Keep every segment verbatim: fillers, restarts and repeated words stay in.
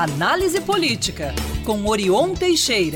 Análise Política, com Orion Teixeira.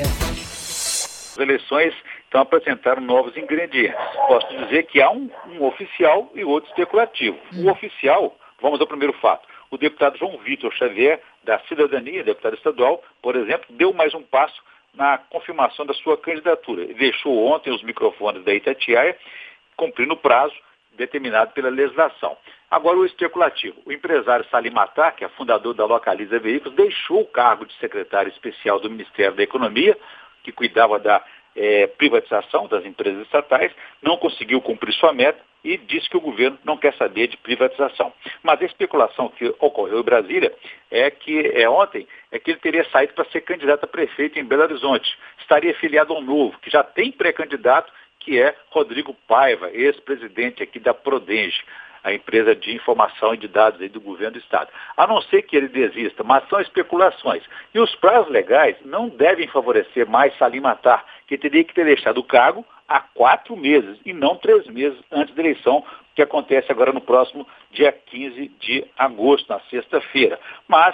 As eleições então apresentaram novos ingredientes. Posso dizer que há um, um oficial e outro especulativo. O oficial, vamos ao primeiro fato. O deputado João Vitor Xavier, da Cidadania, deputado estadual, por exemplo, deu mais um passo na confirmação da sua candidatura. Ele deixou ontem os microfones da Itatiaia, cumprindo o prazo determinado pela legislação. Agora o especulativo. O empresário Salim Matar, que é fundador da Localiza Veículos, deixou o cargo de secretário especial do Ministério da Economia, que cuidava da é, privatização das empresas estatais, não conseguiu cumprir sua meta e disse que o governo não quer saber de privatização. Mas a especulação que ocorreu em Brasília é que é, ontem é que ele teria saído para ser candidato a prefeito em Belo Horizonte. Estaria filiado ao Novo, que já tem pré-candidato, que é Rodrigo Paiva, ex-presidente aqui da Prodenge, a empresa de informação e de dados aí do governo do Estado. A não ser que ele desista, mas são especulações. E os prazos legais não devem favorecer mais Salim Matar, que teria que ter deixado o cargo há quatro meses e não três meses antes da eleição, que acontece agora no próximo dia quinze de agosto, na sexta-feira. Mas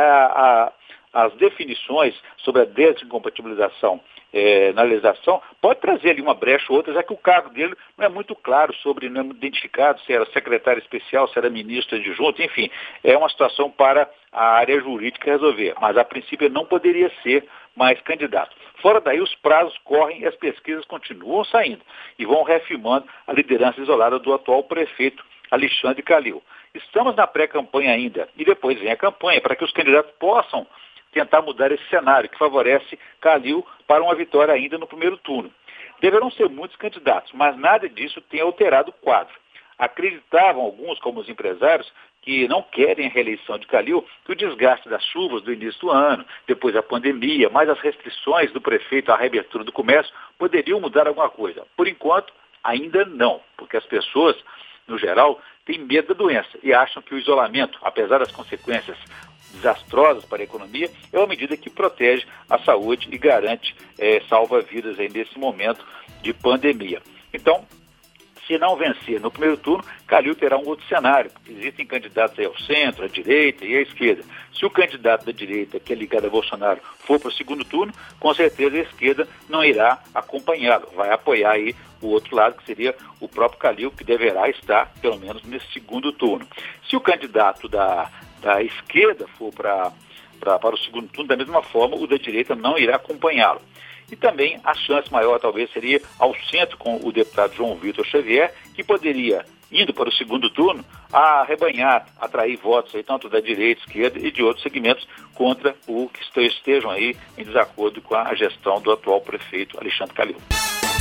a, a, as definições sobre a desincompatibilização É, na legislação, pode trazer ali uma brecha ou outra, já que o cargo dele não é muito claro sobre, não é identificado se era secretário especial, se era ministro adjunto, enfim, é uma situação para a área jurídica resolver, mas a princípio ele não poderia ser mais candidato. Fora daí, os prazos correm e as pesquisas continuam saindo e vão reafirmando a liderança isolada do atual prefeito Alexandre Calil. Estamos na pré-campanha ainda e depois vem a campanha para que os candidatos possam tentar mudar esse cenário que favorece Calil para uma vitória ainda no primeiro turno. Deverão ser muitos candidatos, mas nada disso tem alterado o quadro. Acreditavam alguns, como os empresários, que não querem a reeleição de Calil, que o desgaste das chuvas do início do ano, depois da pandemia, mais as restrições do prefeito à reabertura do comércio, poderiam mudar alguma coisa. Por enquanto, ainda não, porque as pessoas, no geral, têm medo da doença e acham que o isolamento, apesar das consequências desastrosas para a economia, é uma medida que protege a saúde e garante, é, salva vidas aí nesse momento de pandemia. Então, se não vencer no primeiro turno, Calil terá um outro cenário. Existem candidatos aí ao centro, à direita e à esquerda. Se o candidato da direita, que é ligado a Bolsonaro, for para o segundo turno, com certeza a esquerda não irá acompanhá-lo. Vai apoiar aí o outro lado, que seria o próprio Calil, que deverá estar, pelo menos, nesse segundo turno. Se o candidato da da esquerda for pra, pra, para o segundo turno, da mesma forma, o da direita não irá acompanhá-lo. E também a chance maior, talvez, seria ao centro com o deputado João Vitor Xavier, que poderia, indo para o segundo turno, arrebanhar, atrair votos aí, tanto da direita, esquerda e de outros segmentos contra o que estejam aí em desacordo com a gestão do atual prefeito Alexandre Calil.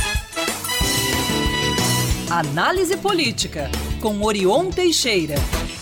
Análise Política, com Orion Teixeira.